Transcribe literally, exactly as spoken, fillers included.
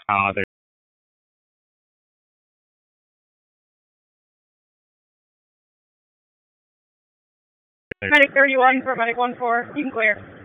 Uh, Medic thirty-one for Medic one four. You can clear.